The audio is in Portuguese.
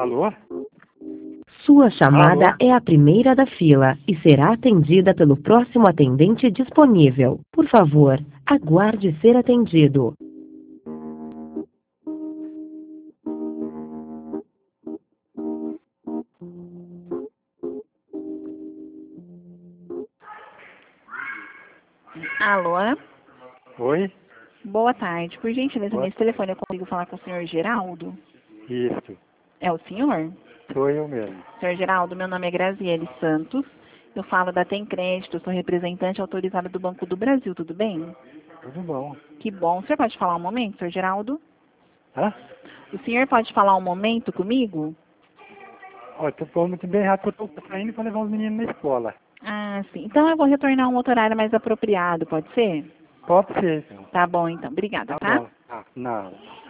Alô? Sua chamada Alô? é a primeira da fila e será atendida pelo próximo atendente disponível. Por favor, aguarde ser atendido. Alô? Oi? Boa tarde. Por gentileza, Boa. nesse telefone eu consigo falar com o senhor Geraldo? Isso. É o senhor? Sou eu mesmo. Senhor Geraldo, meu nome é Graziele Santos. Eu falo da Tem Crédito, sou representante autorizada do Banco do Brasil, tudo bem? Tudo bom. Que bom. O senhor pode falar um momento, senhor Geraldo? Hã? O senhor pode falar um momento comigo? Ó, tô falando muito bem rápido, eu tô saindo pra levar os meninos na escola. Ah, sim. Então eu vou retornar um outro horário mais apropriado, pode ser? Pode ser, então. Tá bom, então. Obrigada, Tá tá? bom. Ah, não.